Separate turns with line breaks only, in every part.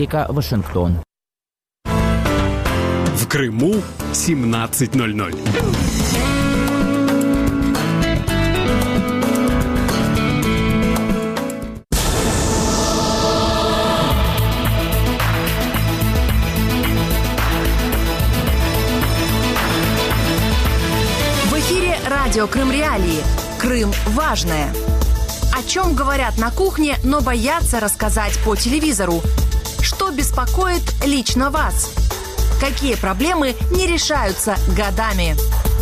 Вашингтон.
В Крыму 17:00.
В эфире радио Крым-Реалии. Крым важное. О чем говорят на кухне, но боятся рассказать по телевизору. Что беспокоит лично вас? Какие проблемы не решаются годами?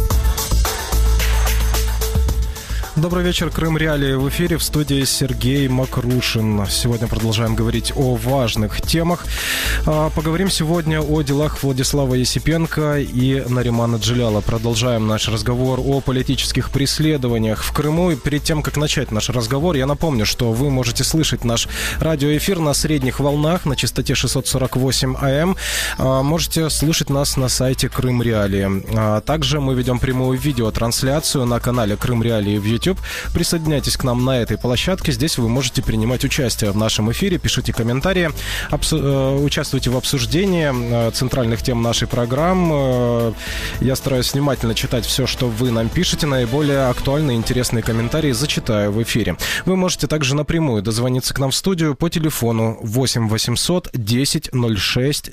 Добрый вечер, Крым-Реалии в эфире, в студии Сергей Макрушин. Сегодня продолжаем говорить о важных темах. Поговорим сегодня о делах Владислава Есипенко и Наримана Джиляла. Продолжаем наш разговор о политических преследованиях в Крыму. И перед тем, как начать наш разговор, я напомню, что вы можете слышать наш радиоэфир на средних волнах на частоте 648 АМ. Можете слушать нас на сайте Крым-Реалии. Также мы ведем прямую видеотрансляцию на канале Крым-Реалии в YouTube. Присоединяйтесь к нам на этой площадке. Здесь вы можете принимать участие в нашем эфире, пишите комментарии, участвуйте в обсуждении центральных тем нашей программы. Я стараюсь внимательно читать все, что вы нам пишете. Наиболее актуальные и интересные комментарии зачитаю в эфире. Вы можете также напрямую дозвониться к нам в студию по телефону 8 800 10 06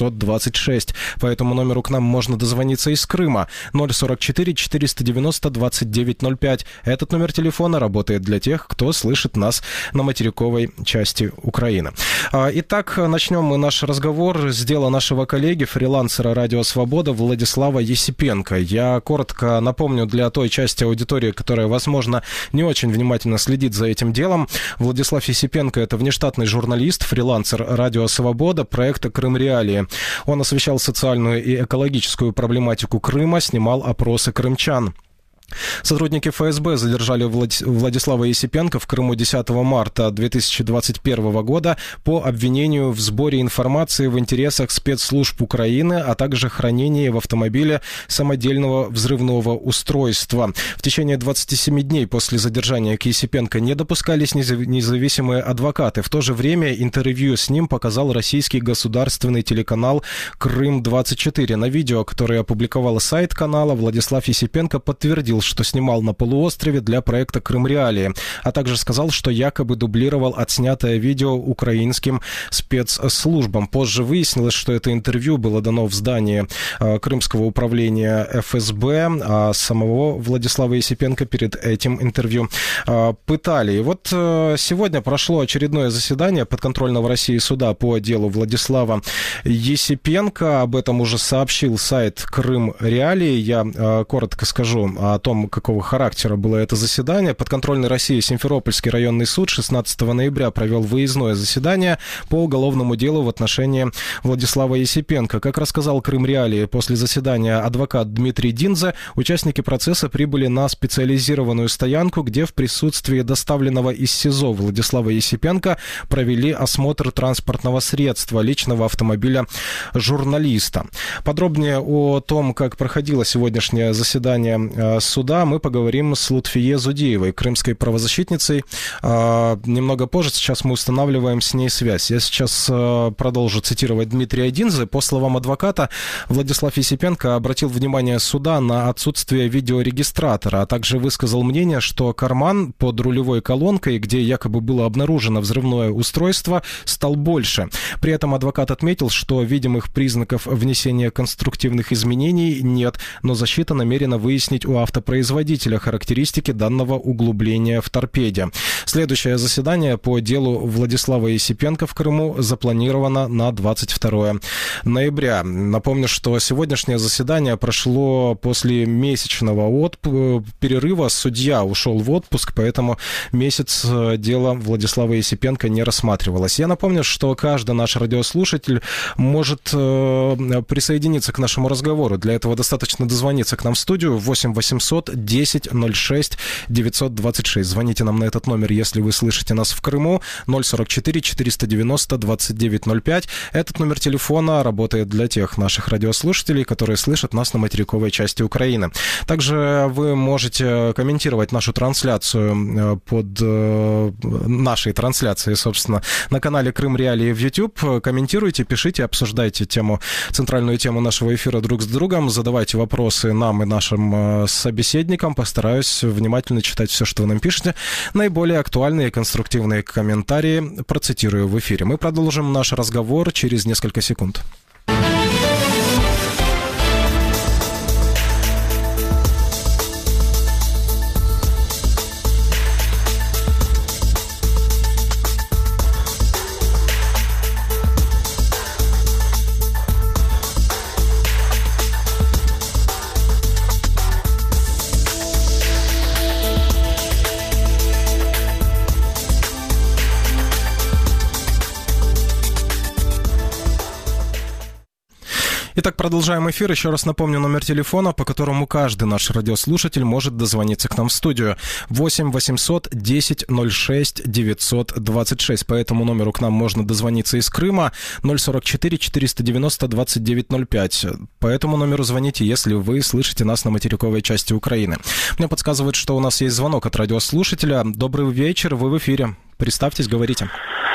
926. По этому номеру к нам можно дозвониться из Крыма 044 490 2905. Этот номер телефона работает для тех, кто слышит нас на материковой части Украины. Итак, начнем мы наш разговор с дела нашего коллеги, фрилансера «Радио Свобода» Владислава Есипенко. Я коротко напомню для той части аудитории, которая, возможно, не очень внимательно следит за этим делом. Владислав Есипенко – это внештатный журналист, фрилансер «Радио Свобода» проекта «Крым-Реалии». Он освещал социальную и экологическую проблематику Крыма, снимал опросы крымчан. Сотрудники ФСБ задержали Владислава Есипенко в Крыму 10 марта 2021 года по обвинению в сборе информации в интересах спецслужб Украины, а также хранении в автомобиле самодельного взрывного устройства. В течение 27 дней после задержания к Есипенко не допускались независимые адвокаты. В то же время интервью с ним показал российский государственный телеканал «Крым-24». На видео, которое опубликовал сайт канала, Владислав Есипенко подтвердил, что снимал на полуострове для проекта «Крым-Реалии», а также сказал, что якобы дублировал отснятое видео украинским спецслужбам. Позже выяснилось, что это интервью было дано в здании Крымского управления ФСБ, а самого Владислава Есипенко перед этим интервью пытали. И вот сегодня прошло очередное заседание подконтрольного России суда по делу Владислава Есипенко. Об этом уже сообщил сайт Крым-Реалии. Я коротко скажу о том, какого характера было это заседание. Подконтрольный России Симферопольский районный суд 16 ноября провел выездное заседание по уголовному делу в отношении Владислава Есипенко. Как рассказал Крым-Реалии, после заседания адвокат Дмитрий Динзе, участники процесса прибыли на специализированную стоянку, где в присутствии доставленного из СИЗО Владислава Есипенко провели осмотр транспортного средства, личного автомобиля журналиста. Подробнее о том, как проходило сегодняшнее заседание суда, мы поговорим с Лутфие Зудеевой, крымской правозащитницей. Немного позже, сейчас мы устанавливаем с ней связь. Я сейчас продолжу цитировать Дмитрия Динзе. По словам адвоката, Владислав Есипенко обратил внимание суда на отсутствие видеорегистратора, а также высказал мнение, что карман под рулевой колонкой, где якобы было обнаружено взрывное устройство, стал больше. При этом адвокат отметил, что видимых признаков внесения конструктивных изменений нет, но защита намерена выяснить у автопроизводителя характеристики данного углубления в торпеде. Следующее заседание по делу Владислава Есипенко в Крыму запланировано на 22 ноября. Напомню, что сегодняшнее заседание прошло после месячного перерыва. Судья ушел в отпуск, поэтому месяц дело Владислава Есипенко не рассматривалось. Я напомню, что каждый наш радиослушатель может присоединиться к нашему разговору. Для этого достаточно дозвониться к нам в студию 8 800 800 10 06 926. Звоните нам на этот номер, если вы слышите нас в Крыму. 044 490 2905. Этот номер телефона работает для тех наших радиослушателей, которые слышат нас на материковой части Украины. Также вы можете комментировать нашу трансляцию под нашей трансляцией, собственно, на канале Крым Реалии в YouTube. Комментируйте, пишите, обсуждайте центральную тему нашего эфира друг с другом, задавайте вопросы нам и нашим собеседникам. Постараюсь внимательно читать все, что вы нам пишете. Наиболее актуальные и конструктивные комментарии процитирую в эфире. Мы продолжим наш разговор через несколько секунд. Итак, продолжаем эфир. Еще раз напомню номер телефона, по которому каждый наш радиослушатель может дозвониться к нам в студию. 8 800 10 06 926. По этому номеру к нам можно дозвониться из Крыма. 044 490 2905. По этому номеру звоните, если вы слышите нас на материковой части Украины. Мне подсказывают, что у нас есть звонок от радиослушателя. Добрый вечер, вы в эфире. Представьтесь, говорите.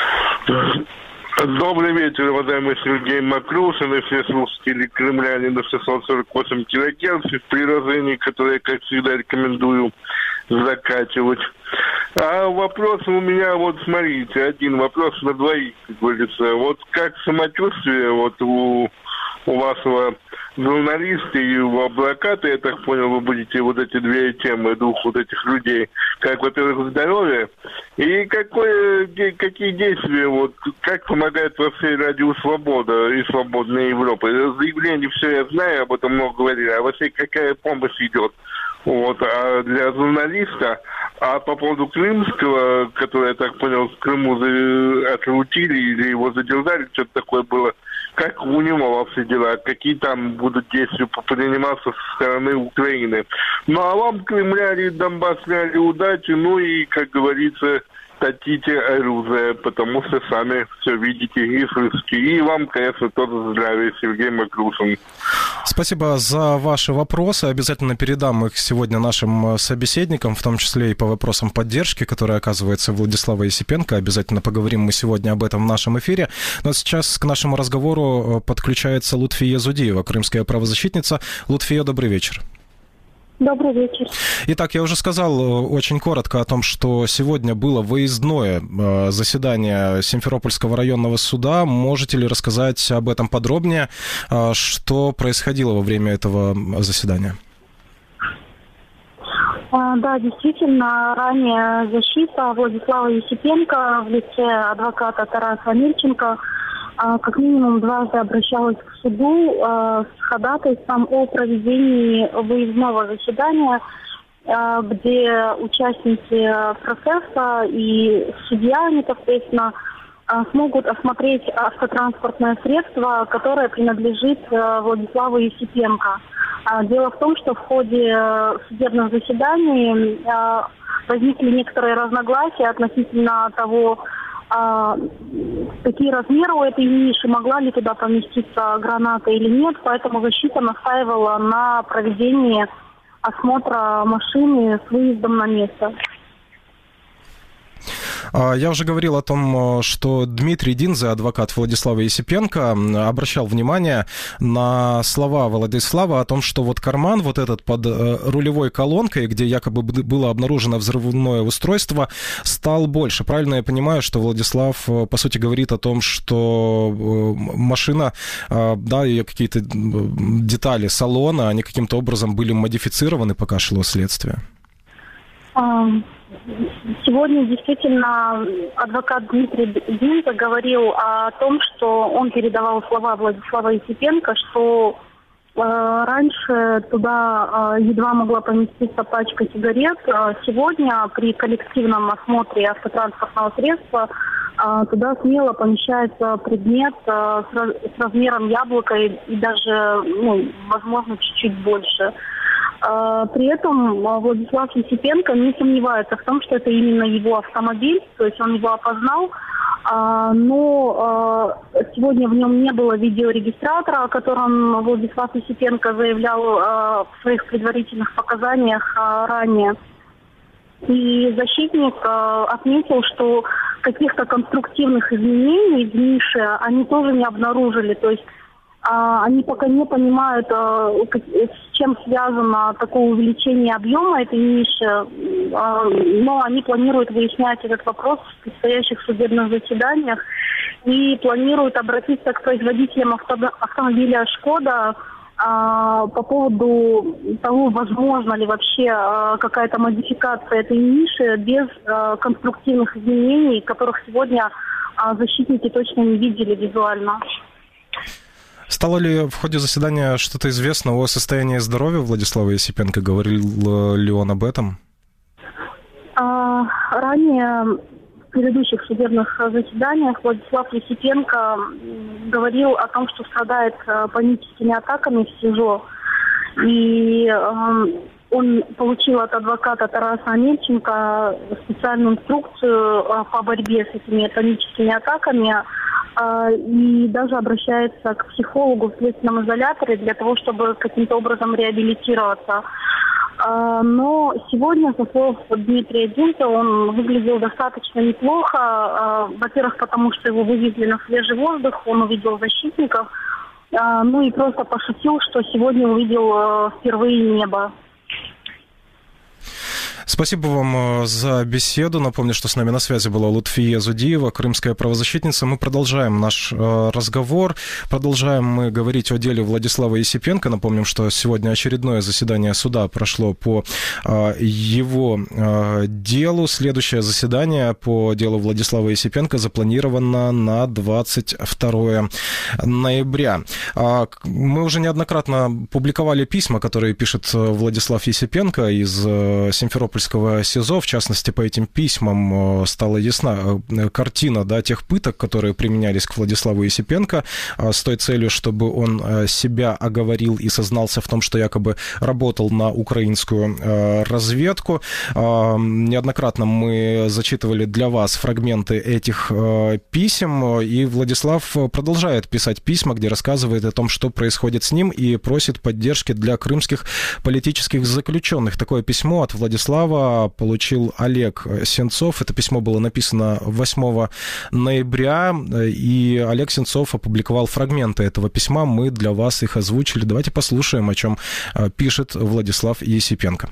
Добрый вечер, уважаемый Сергей Макрушин и все слушатели Крымляне на 648 килогерц в приложении, которое, как всегда, рекомендую закачивать. А вопрос у меня, вот смотрите, один вопрос на двоих, как говорится. Вот как самочувствие вот у вашего журналиста и у адвоката, я так понял, вы будете вот эти две темы, двух вот этих людей, как, во-первых, здоровье, и какие действия, вот, как помогает вообще Радио Свобода и Свободная Европа. Заявление все я знаю, об этом много говорили, а вообще какая помощь идет вот, а для журналиста. А по поводу крымского, который, я так понял, в Крыму отлучили или его задержали, что-то такое было, как у него вообще дела, какие там будут действия приниматься со стороны Украины. Ну, а вам, крымляне, донбассляне, удачи, ну и, как говорится, татите оружие, потому что сами все видите и слышите. И вам, конечно, тоже здравия, Сергей Макрушин.
Спасибо за ваши вопросы. Обязательно передам их сегодня нашим собеседникам, в том числе и по вопросам поддержки, которые оказывается Владислава Есипенко. Обязательно поговорим мы сегодня об этом в нашем эфире. Но сейчас к нашему разговору подключается Лутфия Зудиева, крымская правозащитница. Лутфия, добрый вечер.
Добрый вечер.
Итак, я уже сказал очень коротко о том, что сегодня было выездное заседание Симферопольского районного суда. Можете ли рассказать об этом подробнее? Что происходило во время этого заседания?
Да, действительно, ранее защита Владислава Есипенко в лице адвоката Тараса Мильченко как минимум дважды обращалась к суду с ходатайством о проведении выездного заседания, где участники процесса и судья непосредственно смогут осмотреть автотранспортное средство, которое принадлежит Владиславу Есипенко. Дело в том, что в ходе судебных заседаний возникли некоторые разногласия относительно того, какие размеры у этой ниши, могла ли туда поместиться граната или нет, поэтому защита настаивала на проведении осмотра машины с выездом на место.
Я уже говорил о том, что Дмитрий Динзе, адвокат Владислава Есипенко, обращал внимание на слова Владислава о том, что вот карман вот этот под рулевой колонкой, где якобы было обнаружено взрывное устройство, стал больше. Правильно я понимаю, что Владислав, по сути, говорит о том, что машина, да, ее какие-то детали салона, они каким-то образом были модифицированы, пока шло следствие?
Сегодня действительно адвокат Дмитрий Динзе говорил о том, что он передавал слова Владислава Есипенко, что раньше туда едва могла поместиться пачка сигарет. Сегодня при коллективном осмотре автотранспортного средства туда смело помещается предмет с размером яблока и даже, возможно, чуть-чуть больше. При этом Владислав Есипенко не сомневается в том, что это именно его автомобиль, то есть он его опознал, но сегодня в нем не было видеорегистратора, о котором Владислав Есипенко заявлял в своих предварительных показаниях ранее. И защитник отметил, что каких-то конструктивных изменений в нише они тоже не обнаружили, то есть они пока не понимают, с чем связано такое увеличение объема этой ниши, но они планируют выяснять этот вопрос в предстоящих судебных заседаниях и планируют обратиться к производителям автомобиля «Шкода» по поводу того, возможно ли вообще какая-то модификация этой ниши без конструктивных изменений, которых сегодня защитники точно не видели визуально.
Стало ли в ходе заседания что-то известно о состоянии здоровья Владислава Есипенко? Говорил ли он об этом?
Ранее в предыдущих судебных заседаниях Владислав Есипенко говорил о том, что страдает паническими атаками в СИЗО. И он получил от адвоката Тараса Амельченко специальную инструкцию по борьбе с этими паническими атаками и даже обращается к психологу в следственном изоляторе для того, чтобы каким-то образом реабилитироваться. Но сегодня, со слов Дмитрия Динта, он выглядел достаточно неплохо. Во-первых, потому что его вывезли на свежий воздух, он увидел защитников, ну и просто пошутил, что сегодня увидел впервые небо.
Спасибо вам за беседу. Напомню, что с нами на связи была Лутфия Зудиева, крымская правозащитница. Мы продолжаем наш разговор. Продолжаем мы говорить о деле Владислава Есипенко. Напомним, что сегодня очередное заседание суда прошло по его делу. Следующее заседание по делу Владислава Есипенко запланировано на 22 ноября. Мы уже неоднократно публиковали письма, которые пишет Владислав Есипенко из Симферопольского СИЗО. В частности, по этим письмам стала ясна картина, да, тех пыток, которые применялись к Владиславу Есипенко с той целью, чтобы он себя оговорил и сознался в том, что якобы работал на украинскую разведку. Неоднократно мы зачитывали для вас фрагменты этих писем, и Владислав продолжает писать письма, где рассказывает о том, что происходит с ним, и просит поддержки для крымских политических заключенных. Такое письмо от Владислава получил Олег Сенцов. Это письмо было написано 8 ноября, и Олег Сенцов опубликовал фрагменты этого письма. Мы для вас их озвучили. Давайте послушаем, о чем пишет Владислав Есипенко.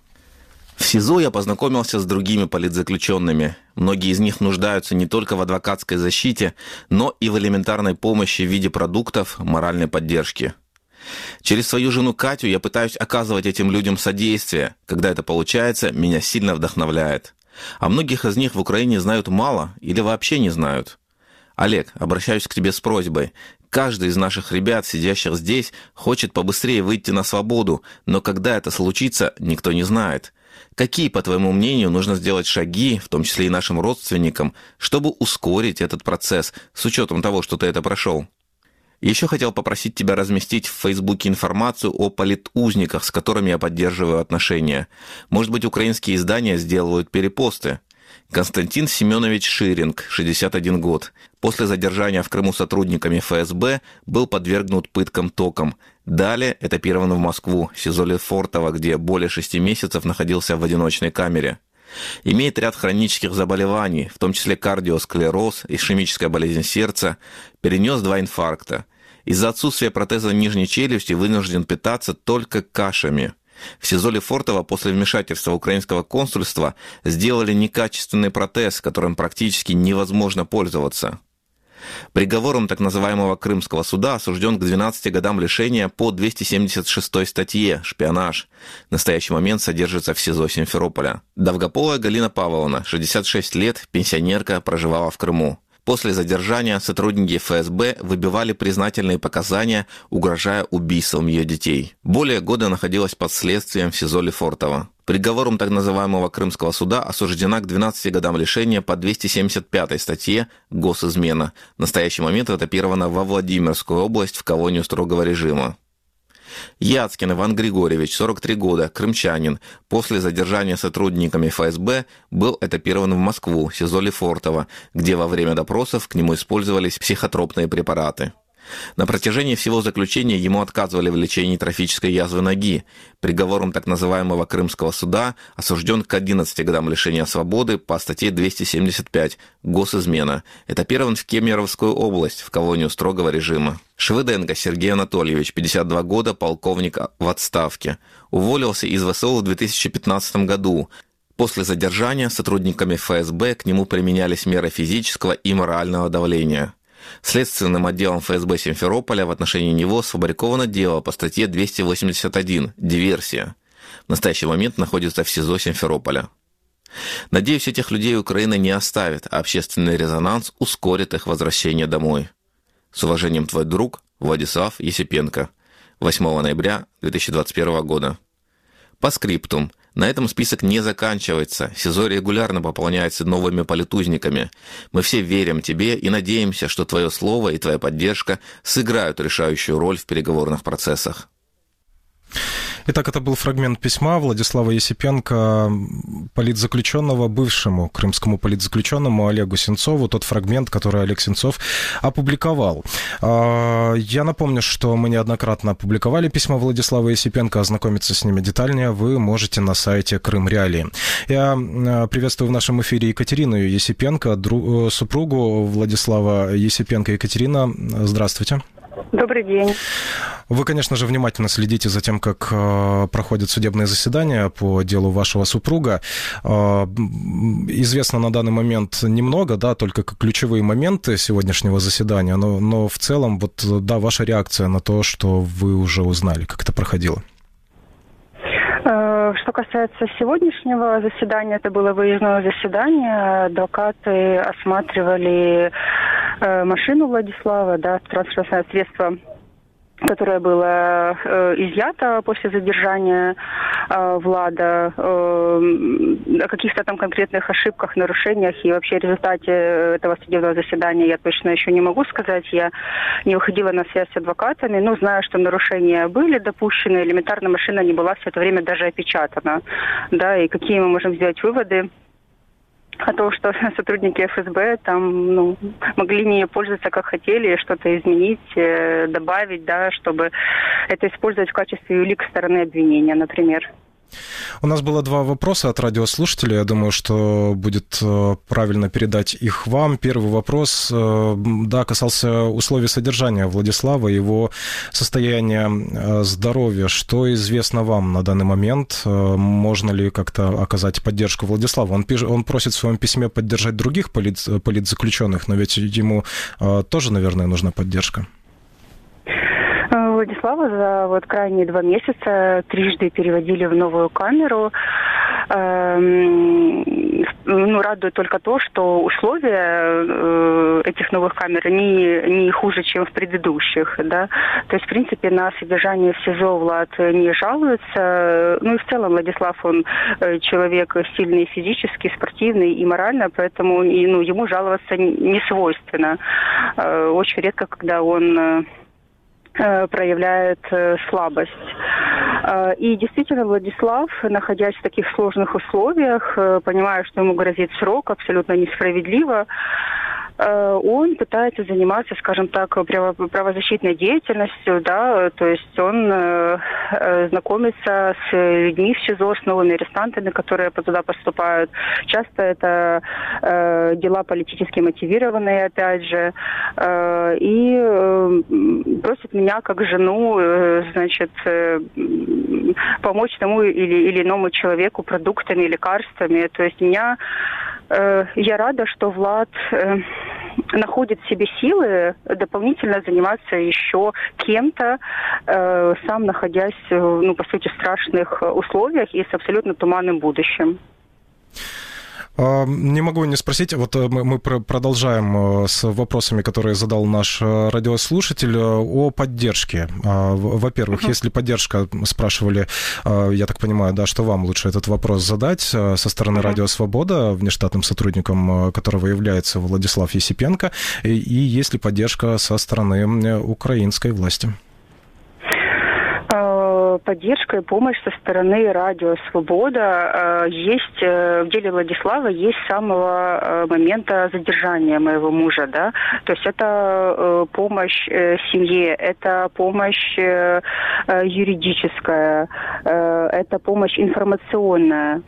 В СИЗО я познакомился с другими политзаключенными. Многие из них нуждаются не только в адвокатской защите, но и в элементарной помощи в виде продуктов, моральной поддержки. Через свою жену Катю я пытаюсь оказывать этим людям содействие. Когда это получается, меня сильно вдохновляет. А многих из них в Украине знают мало или вообще не знают. Олег, обращаюсь к тебе с просьбой. Каждый из наших ребят, сидящих здесь, хочет побыстрее выйти на свободу, но когда это случится, никто не знает. Какие, по твоему мнению, нужно сделать шаги, в том числе и нашим родственникам, чтобы ускорить этот процесс, с учетом того, что ты это прошел? Еще хотел попросить тебя разместить в Фейсбуке информацию о политузниках, с которыми я поддерживаю отношения. Может быть, украинские издания сделают перепосты. Константин Семенович Ширинг, 61 год. После задержания в Крыму сотрудниками ФСБ был подвергнут пыткам током. Далее этапирован в Москву, СИЗО Лефортово, где более 6 месяцев находился в одиночной камере. Имеет ряд хронических заболеваний, в том числе кардиосклероз, ишемическая болезнь сердца, перенес 2 инфаркта. Из-за отсутствия протеза нижней челюсти вынужден питаться только кашами. В СИЗО Лефортово после вмешательства украинского консульства сделали некачественный протез, которым практически невозможно пользоваться. Приговором так называемого Крымского суда осужден к 12 годам лишения по 276 статье «Шпионаж». В настоящий момент содержится в СИЗО Симферополя. Довгополая Галина Павловна, 66 лет, пенсионерка, проживала в Крыму. После задержания сотрудники ФСБ выбивали признательные показания, угрожая убийством ее детей. Более года находилась под следствием в СИЗО Лефортово. Приговором так называемого Крымского суда осуждена к 12 годам лишения по 275 статье «Госизмена». В настоящий момент этапирована во Владимирскую область в колонию строгого режима. Яцкин Иван Григорьевич, 43 года, крымчанин. После задержания сотрудниками ФСБ был этапирован в Москву, СИЗО Лефортово, где во время допросов к нему использовались психотропные препараты. На протяжении всего заключения ему отказывали в лечении трофической язвы ноги. Приговором так называемого Крымского суда осужден к 11 годам лишения свободы по статье 275 «Госизмена». Этапирован в Кемеровскую область, в колонию строгого режима. Швыденко Сергей Анатольевич, 52 года, полковник в отставке. Уволился из ВСУ в 2015 году. После задержания сотрудниками ФСБ к нему применялись меры физического и морального давления. Следственным отделом ФСБ Симферополя в отношении него сфабриковано дело по статье 281 «Диверсия». В настоящий момент находится в СИЗО Симферополя. Надеюсь, этих людей Украина не оставит, а общественный резонанс ускорит их возвращение домой. С уважением, твой друг Владислав Есипенко. 8 ноября 2021 года. По скриптум. На этом список не заканчивается. СИЗО регулярно пополняется новыми политузниками. Мы все верим тебе и надеемся, что твое слово и твоя поддержка сыграют решающую роль в переговорных процессах.
Итак, это был фрагмент письма Владислава Есипенко, политзаключенного, бывшему крымскому политзаключенному Олегу Сенцову, тот фрагмент, который Олег Сенцов опубликовал. Я напомню, что мы неоднократно опубликовали письма Владислава Есипенко, ознакомиться с ними детальнее вы можете на сайте Крым Реалии. Я приветствую в нашем эфире Екатерину Есипенко, супругу Владислава Есипенко. Екатерина, здравствуйте.
Добрый день.
Вы, конечно же, внимательно следите за тем, как проходят судебные заседания по делу вашего супруга. Известно на данный момент немного, да, только ключевые моменты сегодняшнего заседания, но в целом, вот, да, ваша реакция на то, что вы уже узнали, как это проходило.
Что касается сегодняшнего заседания, это было выездное заседание. Адвокаты осматривали машину Владислава, да, транспортное средство, которое было изъято после задержания Влада, о каких-то там конкретных ошибках, нарушениях и вообще результате этого судебного заседания я точно еще не могу сказать. Я не выходила на связь с адвокатами, но знаю, что нарушения были допущены, элементарно машина не была все это время даже опечатана. Да, и какие мы можем сделать выводы о том, что сотрудники ФСБ там, могли не пользоваться как хотели, что-то изменить, добавить, да, чтобы это использовать в качестве улик стороны обвинения, например.
У нас было два вопроса от радиослушателей. Я думаю, что будет правильно передать их вам. Первый вопрос, да, касался условий содержания Владислава, его состояния здоровья. Что известно вам на данный момент? Можно ли как-то оказать поддержку Владиславу? Он просит в своем письме поддержать других политзаключенных, но ведь ему тоже, наверное, нужна поддержка.
Владислава за крайние 2 месяца трижды переводили в новую камеру. Радует только то, что условия этих новых камер не хуже, чем в предыдущих. Да? То есть, в принципе, на содержание в СИЗО Влад не жалуется. Ну и в целом Владислав, он человек сильный физически, спортивный и морально, поэтому ему жаловаться не свойственно. Очень редко, когда он проявляет слабость. И действительно, Владислав, находясь в таких сложных условиях, понимая, что ему грозит срок, абсолютно несправедливо, он пытается заниматься, скажем так, правозащитной деятельностью, да, то есть он знакомится с людьми в СИЗО, с новыми арестантами, которые туда поступают. Часто это дела политически мотивированные, опять же, и просит меня, как жену, помочь тому или иному человеку продуктами, лекарствами. То есть я рада, что Влад находит в себе силы дополнительно заниматься еще кем-то, сам находясь, по сути, в страшных условиях и с абсолютно туманным будущим.
Не могу не спросить, вот мы продолжаем с вопросами, которые задал наш радиослушатель, о поддержке. Во-первых, если поддержка, спрашивали, я так понимаю, да, что вам лучше этот вопрос задать со стороны Радио Свобода, внештатным сотрудником которого является Владислав Есипенко, и есть ли поддержка со стороны украинской власти?
Поддержка и помощь со стороны Радио Свобода есть в деле Владислава есть с самого момента задержания моего мужа, да. То есть это помощь семье, это помощь юридическая, это помощь информационная.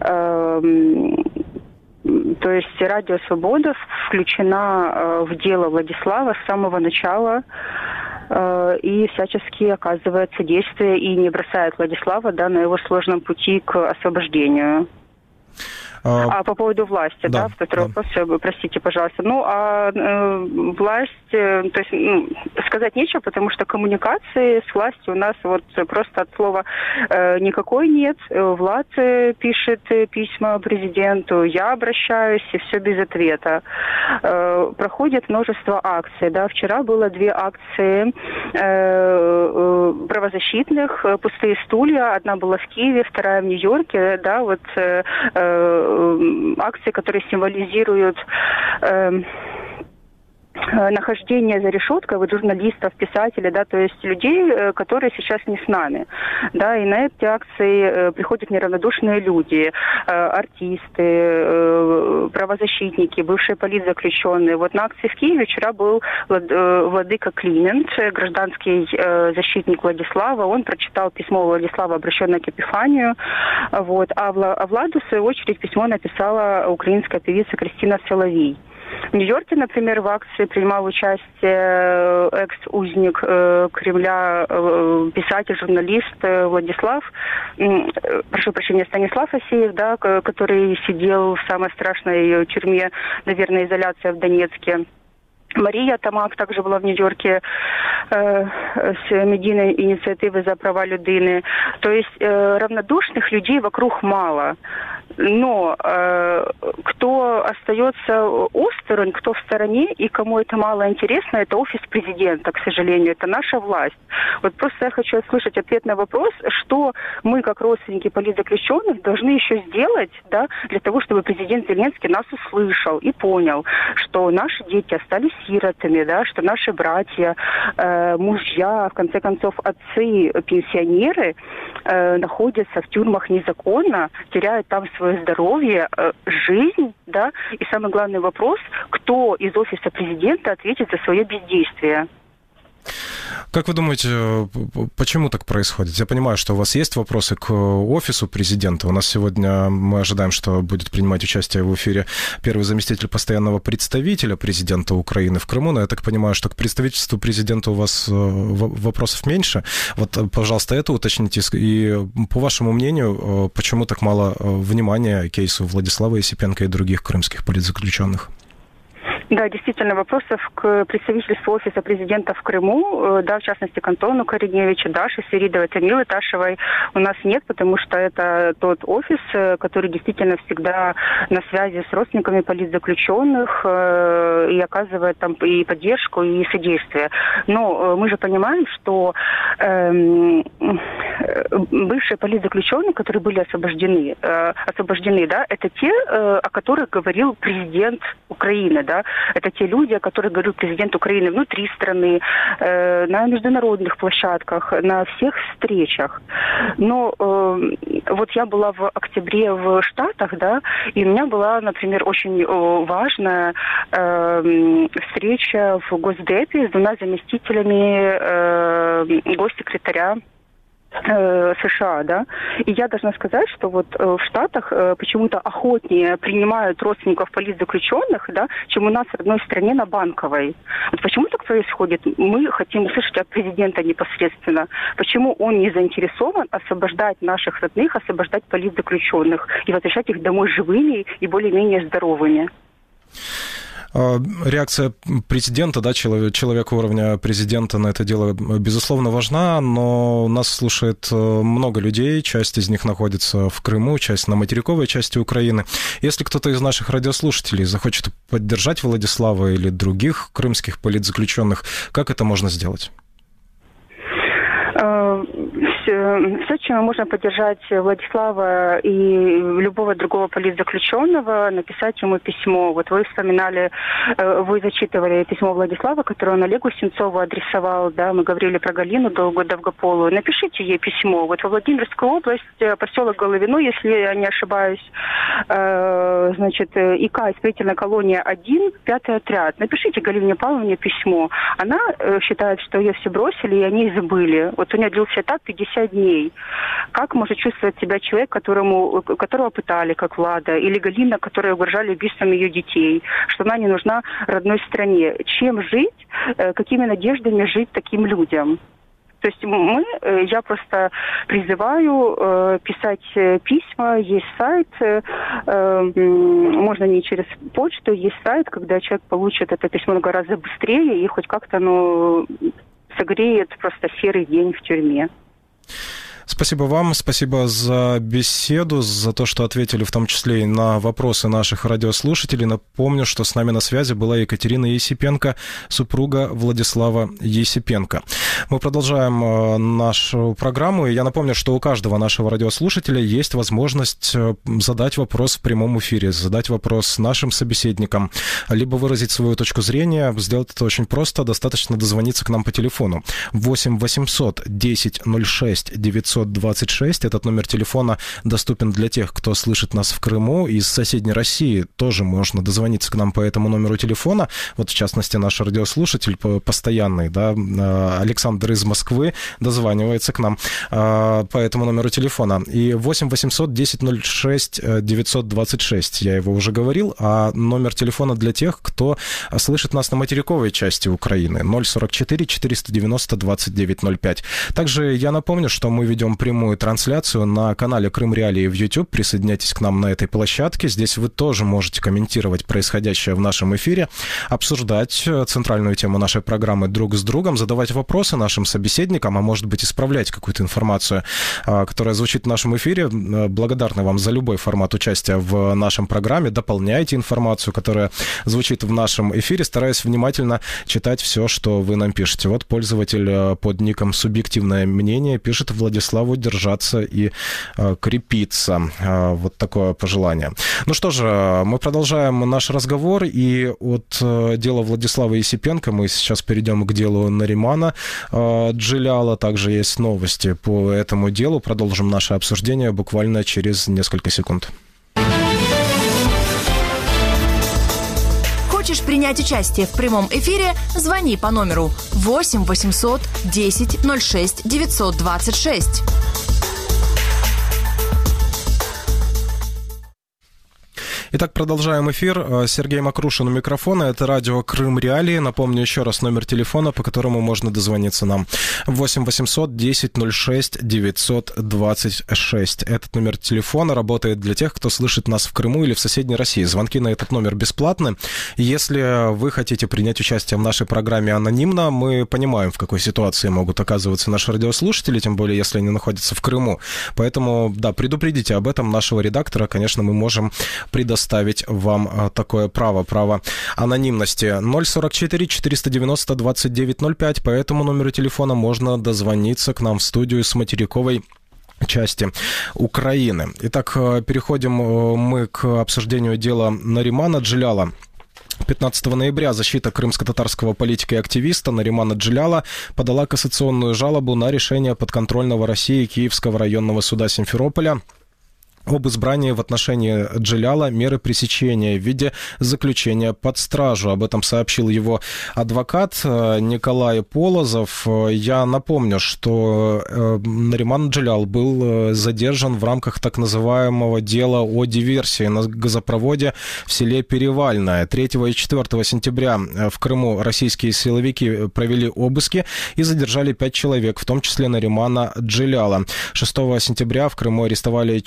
То есть Радио Свобода включена в дело Владислава с самого начала и всячески оказывает содействие и не бросает Владислава, да, на его сложном пути к освобождению. А по поводу власти, да, второй вопрос, простите, пожалуйста. Власть, то есть, сказать нечего, потому что коммуникации с властью у нас вот просто от слова никакой нет. Влад пишет письма президенту, я обращаюсь, и все без ответа. Проходит множество акций, да. Вчера было 2 акции правозащитных, пустые стулья. Одна была в Киеве, вторая в Нью-Йорке, да, вот акции, которые символизируют нахождение за решеткой вот журналистов, писателей, да, то есть людей, которые сейчас не с нами, да, и на эти акции приходят неравнодушные люди, артисты, правозащитники, бывшие политзаключенные. Вот на акции в Киеве вчера был владыка Климент, гражданский защитник Владислава, он прочитал письмо Владислава, обращенное к Епифанию, вот, а Владу, в свою очередь, письмо написала украинская певица Кристина Соловей. В Нью-Йорке, например, в акции принимал участие экс-узник Кремля, писатель, журналист Владислав, прошу прощения, Станислав Асеев, да, который сидел в самой страшной тюрьме, наверное, изоляция в Донецке. Мария Тамак также была в Нью-Йорке с медийной инициативой за права людини. То есть равнодушных людей вокруг мало. Но кто остается осторонь, кто в стороне и кому это мало интересно, это офис президента, к сожалению, это наша власть. Вот просто я хочу услышать ответ на вопрос, что мы, как родственники политзаключенных, должны еще сделать, да, для того, чтобы президент Зеленский нас услышал и понял, что наши дети остались сиротами, да, что наши братья, мужья, в конце концов, отцы, пенсионеры находятся в тюрьмах незаконно, теряют там свое здоровье, жизнь, да, и самый главный вопрос, кто из офиса президента ответит за свое бездействие.
Как вы думаете, почему так происходит? Я понимаю, что у вас есть вопросы к офису президента. У нас сегодня мы ожидаем, что будет принимать участие в эфире первый заместитель постоянного представителя президента Украины в Крыму. Но я так понимаю, что к представительству президента у вас вопросов меньше. Вот, пожалуйста, это уточните. И по вашему мнению, почему так мало внимания кейсу Владислава Есипенко и других крымских политзаключенных?
Да, действительно, вопросов к представительству офиса президента в Крыму, да, в частности, к Антону Кореневичу, Даше Свиридовой, Тамилы Ташевой у нас нет, потому что это тот офис, который действительно всегда на связи с родственниками политзаключенных и оказывает там и поддержку, и содействие. Но мы же понимаем, что бывшие политзаключенные, которые были освобождены, да, это те, о которых говорил президент Украины, да. Это те люди, о которых говорил президент Украины внутри страны, на международных площадках, на всех встречах. Но вот я была в октябре в Штатах, да, и у меня была, например, очень важная встреча в Госдепе с 2 заместителями госсекретаря США, да, и я должна сказать, что вот в Штатах почему-то охотнее принимают родственников политзаключенных, да, чем у нас в родной стране на Банковой. Вот почему так происходит? Мы хотим услышать от президента непосредственно, почему он не заинтересован освобождать наших родных, освобождать политзаключенных и возвращать их домой живыми и более-менее здоровыми.
Реакция президента, да, человека уровня президента на это дело, безусловно, важна, но нас слушает много людей, часть из них находится в Крыму, часть на материковой части Украины. Если кто-то из наших радиослушателей захочет поддержать Владислава или других крымских политзаключенных, как это можно сделать?
В Сочи можно поддержать Владислава и любого другого политзаключенного, написать ему письмо. Вот вы вспоминали, вы зачитывали письмо Владислава, которое он Олегу Сенцову адресовал, да, мы говорили про Галину Довгополу. Напишите ей письмо. Вот во Владимирскую область, поселок Головино, если я не ошибаюсь, значит, ИК, исправительная колония 1, 5-й отряд. Напишите Галине Павловне письмо. Она считает, что ее все бросили и они забыли. Вот у нее длился этап 50 дней. Как может чувствовать себя человек, которого пытали, как Влада, или Галина, которая угрожали убийством ее детей, что она не нужна родной стране? Чем жить, какими надеждами жить таким людям? То есть я просто призываю писать письма, есть сайт, можно не через почту, есть сайт, когда человек получит это письмо гораздо быстрее и хоть как-то оно согреет просто серый день в тюрьме.
Спасибо вам, спасибо за беседу, за то, что ответили в том числе и на вопросы наших радиослушателей. Напомню, что с нами на связи была Екатерина Есипенко, супруга Владислава Есипенко. Мы продолжаем нашу программу, и я напомню, что у каждого нашего радиослушателя есть возможность задать вопрос в прямом эфире, задать вопрос нашим собеседникам, либо выразить свою точку зрения. Сделать это очень просто, достаточно дозвониться к нам по телефону 8 800 10 06 926. Этот номер телефона доступен для тех, кто слышит нас в Крыму. Из соседней России тоже можно дозвониться к нам по этому номеру телефона. Вот, в частности, наш радиослушатель постоянный, да, Александр из Москвы дозванивается к нам по этому номеру телефона. И 8 800 10 06 926, я его уже говорил, а номер телефона для тех, кто слышит нас на материковой части Украины, 044 490 2905. Также я напомню, что мы ведем прямую трансляцию на канале Крым Реалии в YouTube. Присоединяйтесь к нам на этой площадке. Здесь вы тоже можете комментировать происходящее в нашем эфире, обсуждать центральную тему нашей программы друг с другом, задавать вопросы нашим собеседникам, а может быть исправлять какую-то информацию, которая звучит в нашем эфире. Благодарны вам за любой формат участия в нашем программе. Дополняйте информацию, которая звучит в нашем эфире, стараясь внимательно читать все, что вы нам пишете. Вот пользователь под ником «Субъективное мнение» пишет: Владиславу держаться и крепиться. Вот такое пожелание. Ну что же, мы продолжаем наш разговор, и от дела Владислава Есипенко мы сейчас перейдем к делу Наримана Джиляла. Также есть новости по этому делу. Продолжим наше обсуждение буквально через несколько секунд.
Хочешь принять участие в прямом эфире? Звони по номеру 8 800 10 06 926.
Итак, продолжаем эфир. Сергей Мокрушин у микрофона. Это радио Крым Реалии. Напомню еще раз номер телефона, по которому можно дозвониться нам. 8 800 10 06 926. Этот номер телефона работает для тех, кто слышит нас в Крыму или в соседней России. Звонки на этот номер бесплатны. Если вы хотите принять участие в нашей программе анонимно, мы понимаем, в какой ситуации могут оказываться наши радиослушатели, тем более, если они находятся в Крыму. Поэтому, да, предупредите об этом нашего редактора. Конечно, мы можем предоставить вам такое право анонимности. 044 490 2905. По этому номеру телефона можно дозвониться к нам в студию с материковой части Украины. Итак, переходим мы к обсуждению дела Наримана Джиляла. 15 ноября защита крымско-татарского политика и активиста Наримана Джиляла подала кассационную жалобу на решение подконтрольного России Киевского районного суда Симферополя об избрании в отношении Джиляла меры пресечения в виде заключения под стражу. Об этом сообщил его адвокат Николай Полозов. Я напомню, что Нариман Джилял был задержан в рамках так называемого дела о диверсии на газопроводе в селе Перевальное. 3 и 4 сентября в Крыму российские силовики провели обыски и задержали 5 человек, в том числе Наримана Джиляла. 6 сентября в Крыму арестовали 4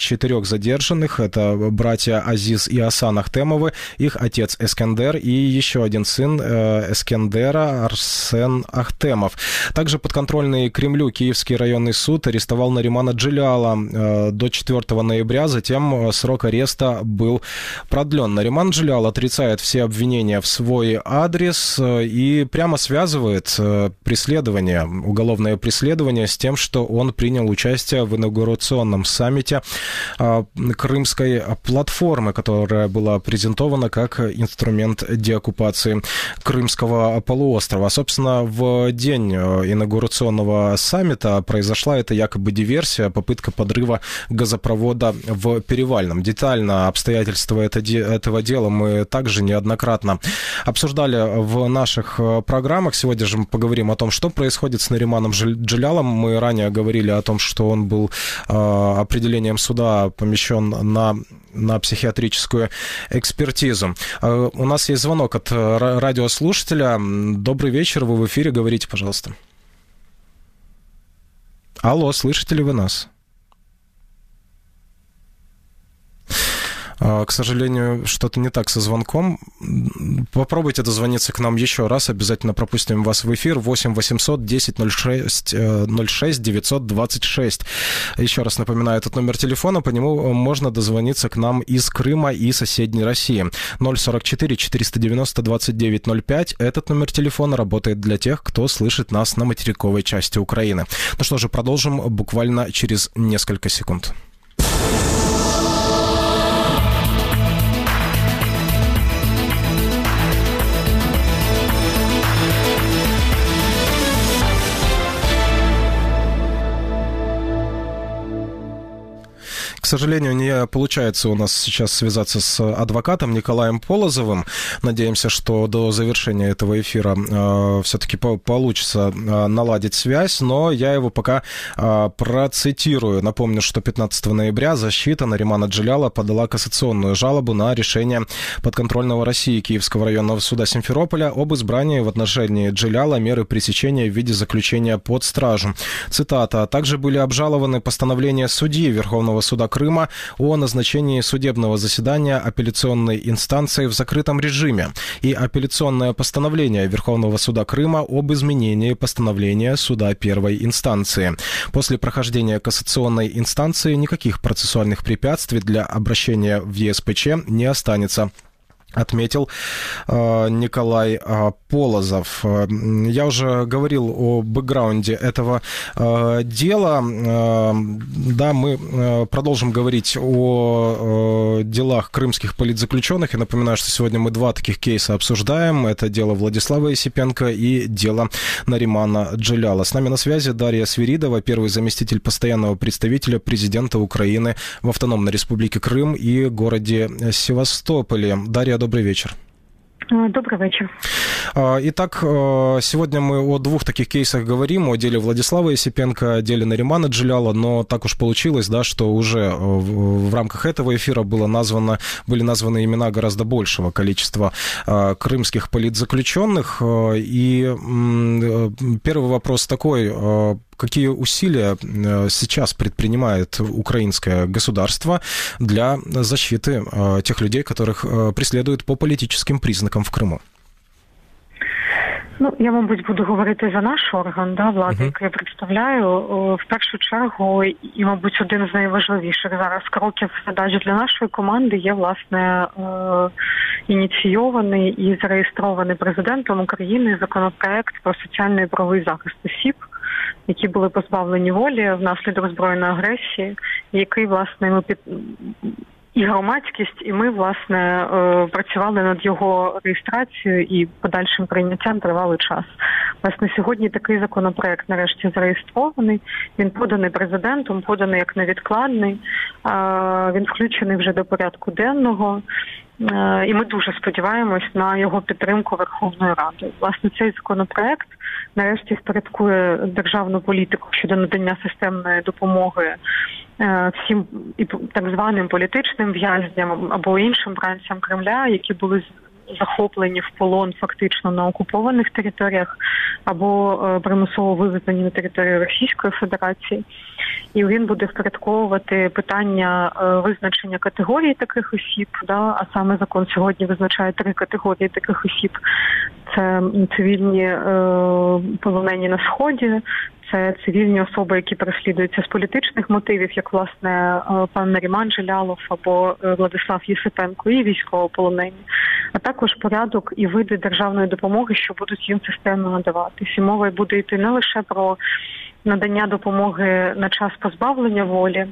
трех задержанных. Это братья Азиз и Асан Ахтемовы, их отец Эскендер и еще один сын Эскендера Арсен Ахтемов. Также подконтрольный Кремлю Киевский районный суд арестовал Наримана Джиляла до 4 ноября, затем срок ареста был продлен. Нариман Джилял отрицает все обвинения в свой адрес и прямо связывает преследование, уголовное преследование с тем, что он принял участие в инаугурационном саммите Крымской платформы, которая была презентована как инструмент деоккупации Крымского полуострова. Собственно, в день инаугурационного саммита произошла эта якобы диверсия, попытка подрыва газопровода в Перевальном. Детально обстоятельства этого дела мы также неоднократно обсуждали в наших программах. Сегодня же мы поговорим о том, что происходит с Нариманом Джилялом. Мы ранее говорили о том, что он был определением суда помещен на психиатрическую экспертизу. У нас есть звонок от радиослушателя. Добрый вечер, вы в эфире, говорите, пожалуйста. Алло, слышите ли вы нас? К сожалению, что-то не так со звонком. Попробуйте дозвониться к нам еще раз. Обязательно пропустим вас в эфир. 8 800 10 06 06 926. Еще раз напоминаю этот номер телефона. По нему можно дозвониться к нам из Крыма и соседней России. 044 490 29 05. Этот номер телефона работает для тех, кто слышит нас на материковой части Украины. Ну что же, продолжим буквально через несколько секунд. К сожалению, не получается у нас сейчас связаться с адвокатом Николаем Полозовым. Надеемся, что до завершения этого эфира все-таки получится наладить связь, но я его пока процитирую. Напомню, что 15 ноября защита Наримана Джиляла подала кассационную жалобу на решение подконтрольного России Киевского районного суда Симферополя об избрании в отношении Джиляла меры пресечения в виде заключения под стражу. Цитата. «Также были обжалованы постановления судьи Верховного суда Крыма о назначении судебного заседания апелляционной инстанции в закрытом режиме и апелляционное постановление Верховного суда Крыма об изменении постановления суда первой инстанции. После прохождения кассационной инстанции никаких процессуальных препятствий для обращения в ЕСПЧ не останется», отметил Николай Полозов. Я уже говорил о бэкграунде этого дела. Да, мы продолжим говорить о делах крымских политзаключенных. Я напоминаю, что сегодня мы два таких кейса обсуждаем. Это дело Владислава Есипенко и дело Наримана Джиляла. С нами на связи Дарья Свиридова, первый заместитель постоянного представителя президента Украины в Автономной Республике Крым и городе Севастополе. Дарья, добрый вечер.
Добрый вечер.
Итак, сегодня мы о двух таких кейсах говорим, о деле Владислава Есипенко, о деле Наримана Джиляла, но так уж получилось, да, что уже в рамках этого эфира были названы имена гораздо большего количества крымских политзаключенных. И первый вопрос такой: какие усилия сейчас предпринимает украинское государство для защиты тех людей, которых преследуют по политическим признакам в Криму?
Ну, я, мабуть, буду говорити за наш орган, влади, який я представляю. В першу чергу, і, мабуть, один з найважливіших зараз кроків задач для нашої команди є, власне, ініційований і зареєстрований президентом України законопроект про соціальний і правовий захист осіб, які були позбавлені волі внаслідок збройної агресії, який, власне, ми і громадськість, і ми, власне, працювали над його реєстрацією і подальшим прийняттям тривалий час. Власне, сьогодні такий законопроект нарешті зареєстрований, він поданий президентом, поданий як невідкладний, він включений вже до порядку денного, і ми дуже сподіваємось на його підтримку Верховною Радою. Власне, цей законопроект нарешті впорядкує державну політику щодо надання системної допомоги всім і так званим політичним в'язням або іншим бранцям Кремля, які були захоплені в полон фактично на окупованих територіях або примусово вивезені на територію Російської Федерації. І він буде впорядковувати питання визначення категорії таких осіб, а саме закон сьогодні визначає 3 категорії таких осіб. Це цивільні полонені на Сході, це цивільні особи, які переслідуються з політичних мотивів, як, власне, пан Наріман Джелялов або Владислав Єсипенко, і військовополонені, а також порядок і види державної допомоги, що будуть їм системно надаватись. І мова буде йти не лише про надання допомоги на час позбавлення волі,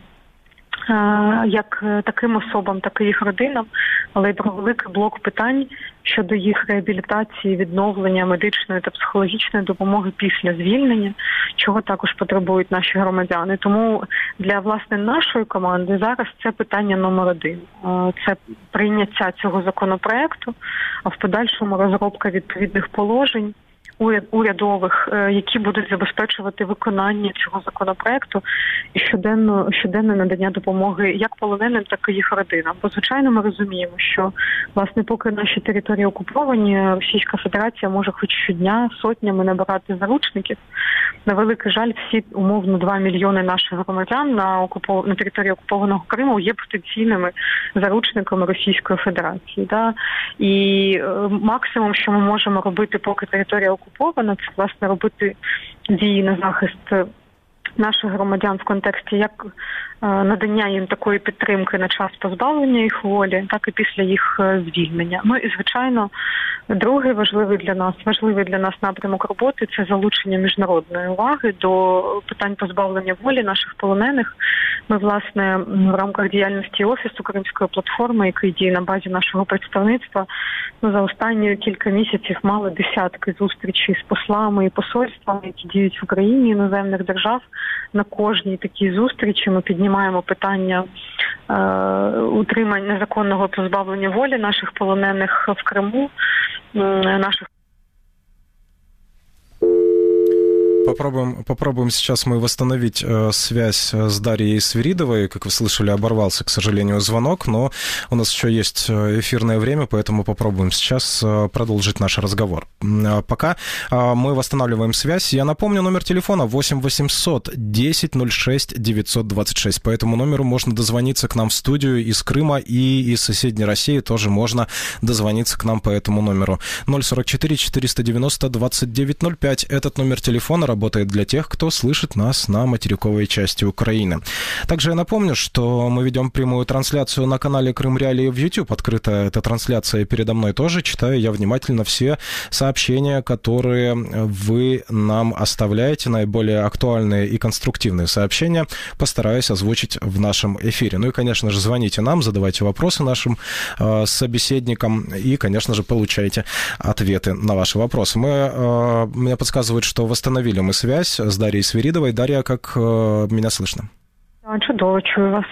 як таким особам, так і їх родинам, але й про великий блок питань щодо їх реабілітації, відновлення медичної та психологічної допомоги після звільнення, чого також потребують наші громадяни. Тому для, власне, нашої команди зараз це питання номер 1. Це прийняття цього законопроекту, а в подальшому розробка відповідних положень урядових, які будуть забезпечувати виконання цього законопроекту і щоденне надання допомоги як полоненим, так і їх родинам. Бо, звичайно, ми розуміємо, що, власне, поки наші території окуповані, Російська Федерація може хоч щодня сотнями набирати заручників. На великий жаль, всі умовно 2 мільйони наших громадян на території окупованого Криму є потенційними заручниками Російської Федерації. І максимум, що ми можемо робити, поки територія окупована, це, власне, робити дії на захист наших громадян в контексті як надання їм такої підтримки на час позбавлення їх волі, так і після їх звільнення. Ну і, звичайно, другий важливий для нас напрямок роботи – це залучення міжнародної уваги до питань позбавлення волі наших полонених. Ми, власне, в рамках діяльності Офісу Кримської платформи, який діє на базі нашого представництва, за останні кілька місяців мали десятки зустрічей з послами і посольствами, які діють в Україні, іноземних держав. На кожній такій зустрічі ми піднімаємо питання утримання незаконного позбавлення волі наших полонених в Криму, наших.
Попробуем сейчас мы восстановить связь с Дарьей Свиридовой. Как вы слышали, оборвался, к сожалению, звонок, но у нас еще есть эфирное время, поэтому попробуем сейчас продолжить наш разговор. Пока мы восстанавливаем связь, я напомню, номер телефона 8 800 10 06 926. По этому номеру можно дозвониться к нам в студию из Крыма, и из соседней России тоже можно дозвониться к нам по этому номеру. 044 490 2905. Этот номер телефона работает для тех, кто слышит нас на материковой части Украины. Также я напомню, что мы ведем прямую трансляцию на канале Крым Реалии в YouTube. Открыта эта трансляция передо мной тоже. Читаю я внимательно все сообщения, которые вы нам оставляете, наиболее актуальные и конструктивные сообщения. Постараюсь озвучить в нашем эфире. Ну и, конечно же, звоните нам, задавайте вопросы нашим собеседникам и, конечно же, получайте ответы на ваши вопросы. Мне подсказывают, что восстановили мы связь с Дарьей Свиридовой. Дарья, как меня слышно?
Чудово, чую вас.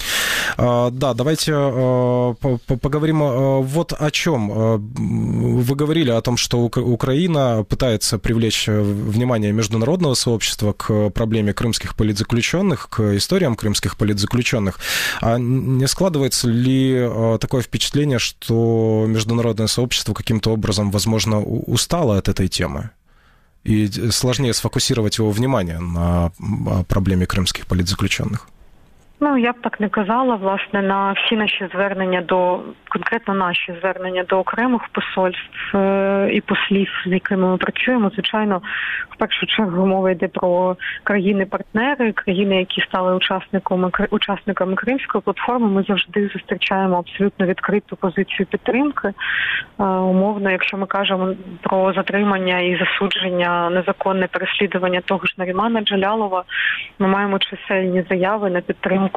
Да, давайте поговорим вот о чем. Вы говорили о том, что Украина пытается привлечь внимание международного сообщества к проблеме крымских политзаключенных, к историям крымских политзаключенных. А не складывается ли такое впечатление, что международное сообщество каким-то образом, возможно, устало от этой темы? И сложнее сфокусировать его внимание на проблеме крымских политзаключенных?
Ну, я б так не казала, власне, на всі наші звернення конкретно наші звернення до окремих посольств і послів, з якими ми працюємо, звичайно, в першу чергу мова йде про країни-партнери, країни, які стали учасниками Кримської платформи. Ми завжди зустрічаємо абсолютно відкриту позицію підтримки. Умовно, якщо ми кажемо про затримання і засудження, незаконне переслідування того ж Нарімана Джелялова, ми маємо чисельні заяви на підтримку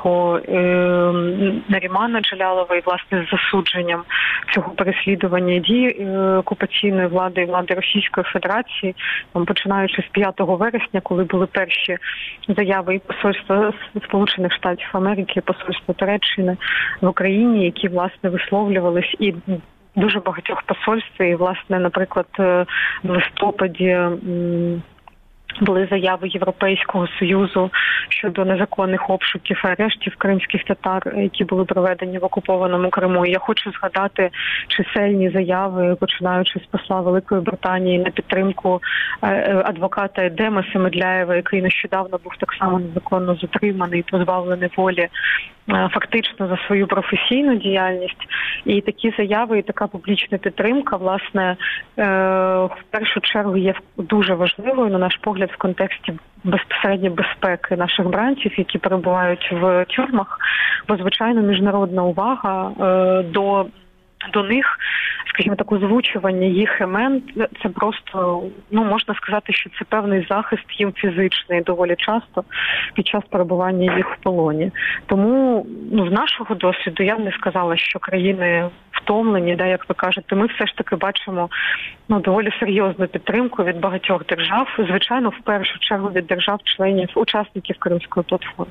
Нарімана Джелялова і, власне, з засудженням цього переслідування дій окупаційної влади і влади Російської Федерації, починаючи з 5 вересня, коли були перші заяви і посольства Сполучених Штатів Америки, і посольства Туреччини в Україні, які, власне, висловлювались і дуже багатьох посольств, і, власне, наприклад, в листопаді Були заяви Європейського Союзу щодо незаконних обшуків і арештів кримських татар, які були проведені в окупованому Криму. І я хочу згадати чисельні заяви, починаючи з посла Великої Британії на підтримку адвоката Едема Семедляєва, який нещодавно був так само незаконно затриманий, позбавлений волі фактично за свою професійну діяльність. І такі заяви, і така публічна підтримка, власне, в першу чергу є дуже важливою, на наш погляд, в контексті безпосередньо безпеки наших бранців, які перебувають в тюрмах, бо, звичайно, міжнародна увага до них, скажімо так, озвучування їх імен, це просто, можна сказати, що це певний захист їм фізичний доволі часто під час перебування їх в полоні. Тому, з нашого досвіду, я б не сказала, що країни втомлені, як ви кажете, ми все ж таки бачимо доволі серйозну підтримку від багатьох держав, звичайно, в першу чергу від держав-членів, учасників Кримської платформи.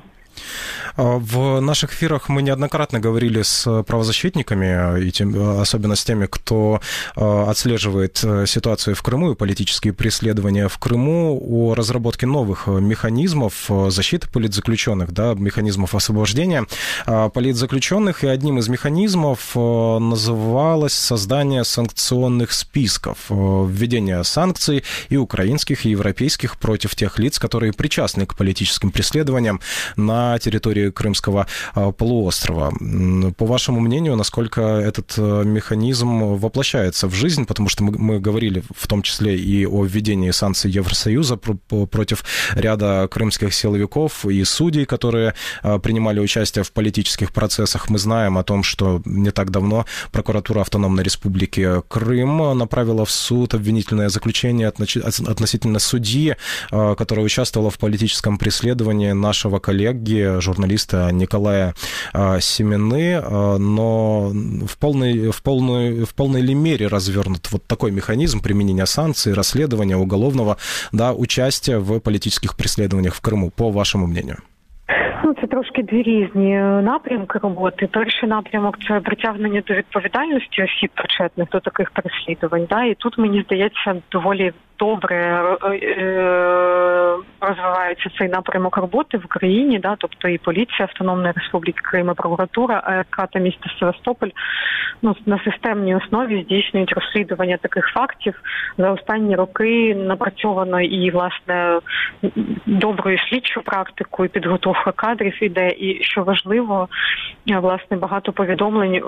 В наших эфирах мы неоднократно говорили с правозащитниками, особенно с теми, кто отслеживает ситуацию в Крыму и политические преследования в Крыму, о разработке новых механизмов защиты политзаключенных, механизмов освобождения политзаключенных. И одним из механизмов называлось создание санкционных списков, введение санкций и украинских, и европейских против тех лиц, которые причастны к политическим преследованиям на территории Крымского полуострова. По вашему мнению, насколько этот механизм воплощается в жизнь? Потому что мы говорили в том числе и о введении санкций Евросоюза против ряда крымских силовиков и судей, которые принимали участие в политических процессах. Мы знаем о том, что не так давно прокуратура Автономной Республики Крым направила в суд обвинительное заключение относительно судьи, которая участвовала в политическом преследовании нашего коллеги, журналиста Николая Семены, но в полной ли мере развернут вот такой механизм применения санкций, расследования уголовного участия в политических преследованиях в Криму, по вашему мнению?
Це трошки дві різні напрямки роботи. Перший напрямок – це притягнення до відповідальності осіб, причетних до таких переслідувань. І тут, мені здається, доволі добре розвивається цей напрямок роботи в Україні, тобто і поліція Автономної Республіки Крим, і прокуратура АРК та міста Севастополь на системній основі здійснюють розслідування таких фактів. За останні роки напрацьовано і, власне, доброю слідчу практику, і підготовка кадрів іде, і, що важливо, власне, багато повідомлень,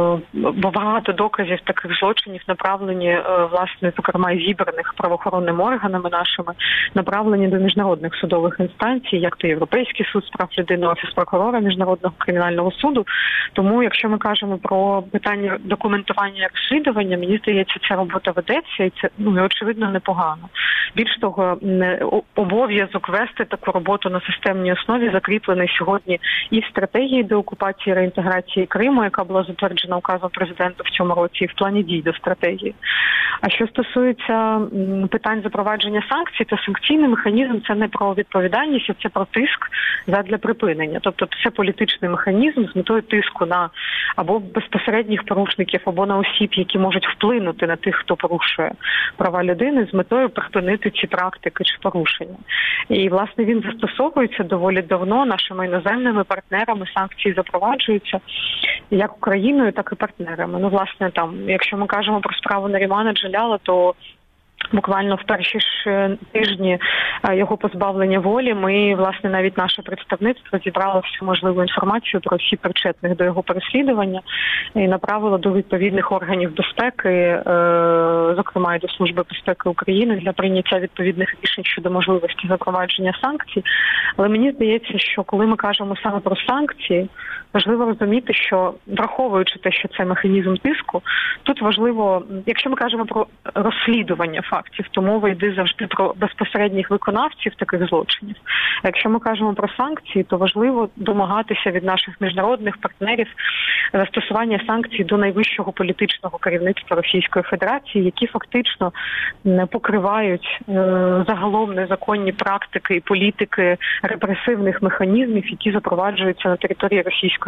багато доказів таких злочинів направлені, власне, зокрема, і зібраних правоохоронними органами нашими, направлені до міжнародних судових інстанцій, як то Європейський суд з прав людини, Офіс прокурора Міжнародного кримінального суду. Тому, якщо ми кажемо про питання документування і розслідування, мені здається, ця робота ведеться, і це, очевидно, непогано. Більш того, обов'язок вести таку роботу на системній основі закріплений сьогодні і в стратегії деокупації і реінтеграції Криму, яка була затверджена указом президента в цьому році, і в плані дій до стратегії. А що стосується питань запровадження санкцій, то санкційний механізм – це не про відповідальність, а це про тиск задля припинення. Тобто це політичний механізм з метою тиску на або безпосередніх порушників, або на осіб, які можуть вплинути на тих, хто порушує права людини, з метою припинити ці практики чи порушення. І, власне, він застосовується доволі давно нашими іноземними партнерами, санкції запроваджуються як Україною, так і партнерами. Власне, якщо ми кажемо про справу Нарімана Джеляла, то буквально в перші ж тижні його позбавлення волі ми, власне, навіть наше представництво зібрало всю можливу інформацію про всі причетних до його переслідування і направило до відповідних органів безпеки, зокрема і до Служби безпеки України, для прийняття відповідних рішень щодо можливості запровадження санкцій. Але мені здається, що коли ми кажемо саме про санкції, важливо розуміти, що, враховуючи те, що це механізм тиску, тут важливо, якщо ми кажемо про розслідування фактів, то мова йде завжди про безпосередніх виконавців таких злочинів. А якщо ми кажемо про санкції, то важливо домагатися від наших міжнародних партнерів застосування санкцій до найвищого політичного керівництва Російської Федерації, які фактично покривають загалом незаконні практики і політики репресивних механізмів, які запроваджуються на території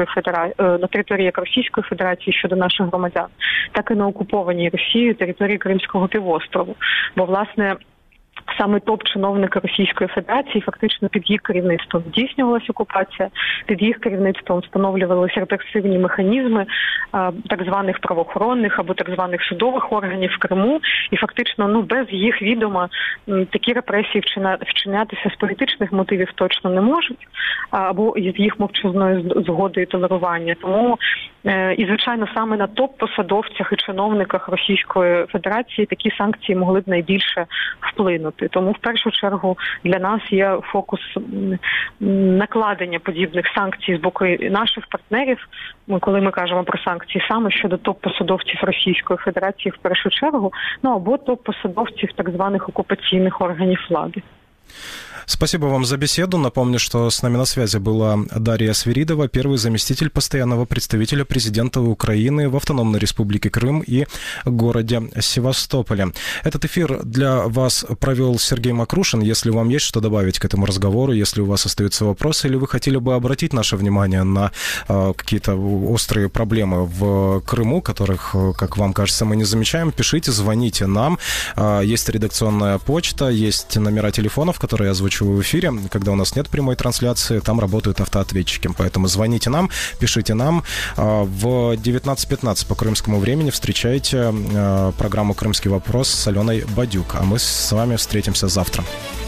Російської Федерації щодо наших громадян, так і на окупованій Росією території Кримського півострову. Бо, власне, саме топ-чиновники Російської Федерації, фактично під їх керівництвом здійснювалася окупація, під їх керівництвом встановлювалися репресивні механізми так званих правоохоронних або так званих судових органів в Криму, і фактично без їх відома такі репресії вчинятися з політичних мотивів точно не можуть, або з їх мовчазною згодою і толерування. Тому і, звичайно, саме на топ-посадовцях і чиновниках Російської Федерації такі санкції могли б найбільше вплинути. Тому, в першу чергу, для нас є фокус накладення подібних санкцій з боку наших партнерів, коли ми кажемо про санкції, саме щодо топ-посадовців Російської Федерації в першу чергу, або топ-посадовців так званих окупаційних органів влади.
Спасибо вам за беседу. Напомню, что с нами на связи была Дарья Свиридова, первый заместитель постоянного представителя президента Украины в Автономной Республике Крым и городе Севастополе. Этот эфир для вас провел Сергей Макрушин. Если вам есть что добавить к этому разговору, если у вас остаются вопросы, или вы хотели бы обратить наше внимание на какие-то острые проблемы в Крыму, которых, как вам кажется, мы не замечаем, пишите, звоните нам. Есть редакционная почта, есть номера телефонов, которые я озвучу в эфире, когда у нас нет прямой трансляции, там работают автоответчики. Поэтому звоните нам, пишите нам. В 19:15 по крымскому времени встречайте программу «Крымский вопрос» с Аленой Бадюк. А мы с вами встретимся завтра.